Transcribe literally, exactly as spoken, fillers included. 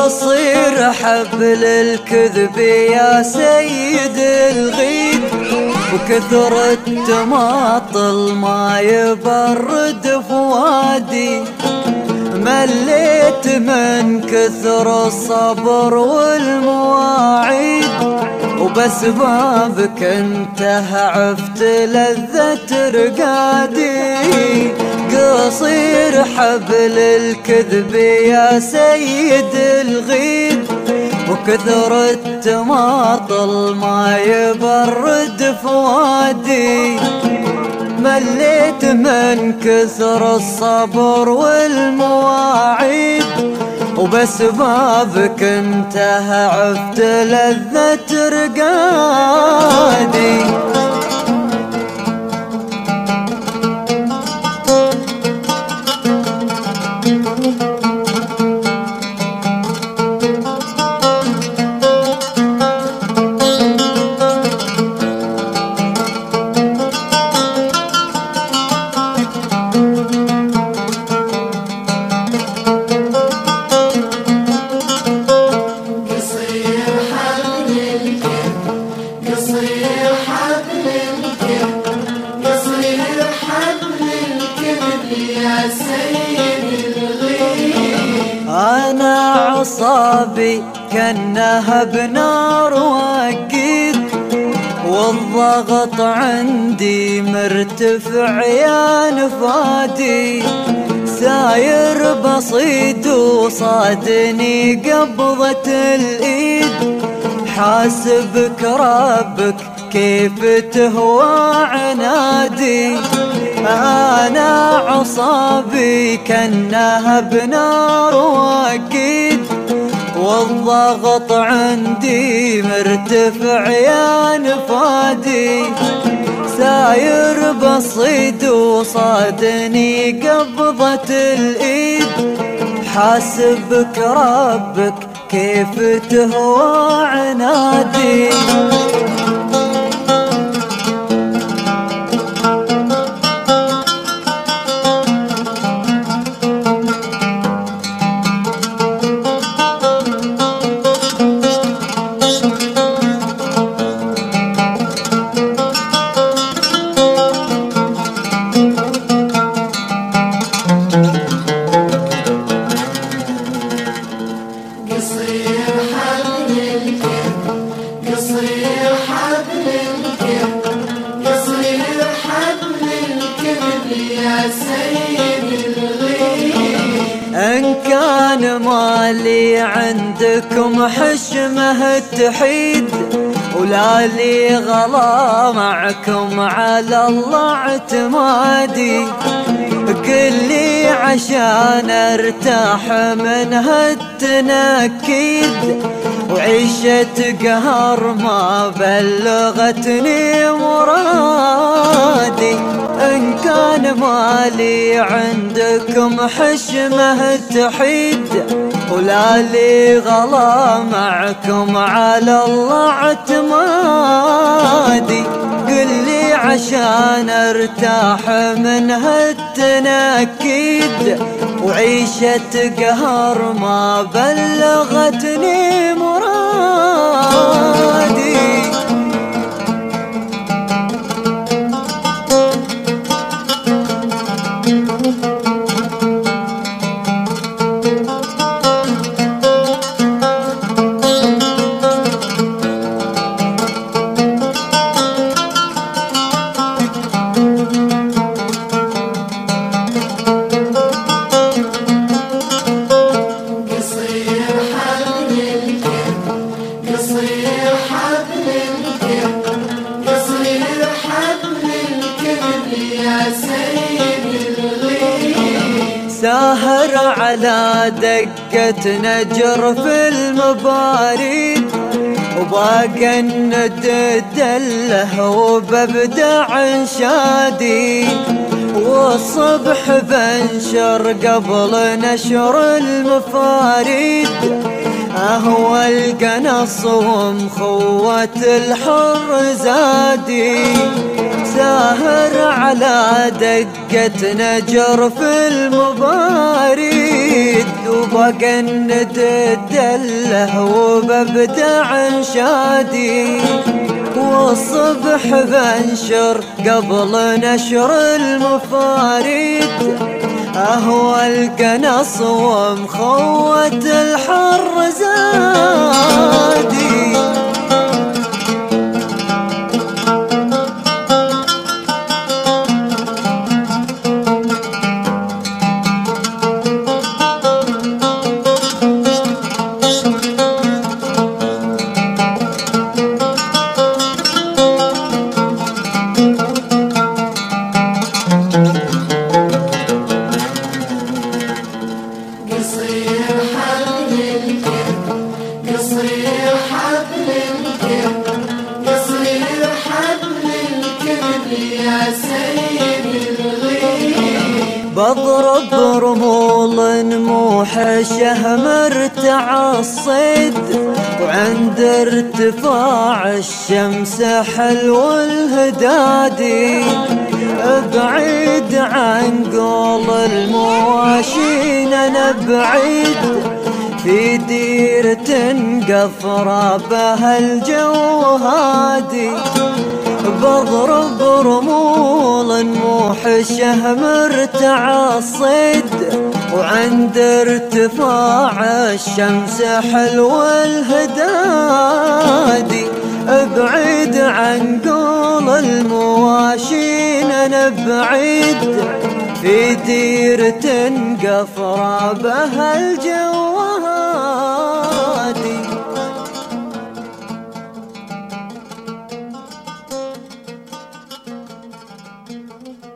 قصير حبل الكذب يا سيد الغيد، وكثر التماطل ما يبرد فؤادي. مليت من كثر الصبر والمواعيد، وبسبابك انت عفت لذة رقادي. قصير حبل الكذب يا سيد الغيد، وكثر التماطل ما يبرد فؤادي. مليت من كثر الصبر والمواعيد، وبسبابك انت عفت لذة رقادي. أنا عصابي كأنها بنار وقيد، والضغط عندي مرتفع يا نفادي. ساير بصيد وصادني قبضة الإيد، حاسبك ربك كيف تهوى عنادي. أنا عصابي كأنها بنار وقيد، والضغط عندي مرتفع يا نفادي. ساير بصيد وصادني قبضة الإيد، حاسبك ربك كيف تهوى عنادي. إن كان مالي عندكم حشمه تحيد، ولا لي غلا معكم على الله اعتمادي. كلي عشان ارتاح من هالتنكيد، وعيشة قهر ما بلغتني مرادي. إن كان مالي عندكم حشمه تحيد، ولا لي غلا معكم على الله اعتمادي. قلي عشان ارتاح من هالتنكيد، وعيشة قهر ما بلغتني مرادي. ساهر على دقة نجر في المباريد، وباقى نددله وببدع انشادي. والصبح بنشر قبل نشر المفاريد، أهوى القنص ومخوة الحر زادي. ساهر على دقة نجر في المباريد، وبقى ندله وببدع انشادي، والصبح بنشر قبل نشر المفاريد، اهوى القنص ومخوت الحر زادي. بضرب رمول موحشه مرتع الصيد، وعند ارتفاع الشمس حلو الهدادي، بعيد عن قول المواشين انا بعيد، في ديرة قفرة بها الجو هادي. بضرب رمول موحشه مرتع الصيد، وعند ارتفاع الشمس حلو الهدادي، بعيد عن قول المواشين انا بعيد، في ديرة قفرة بها الجو هادي. Thank you.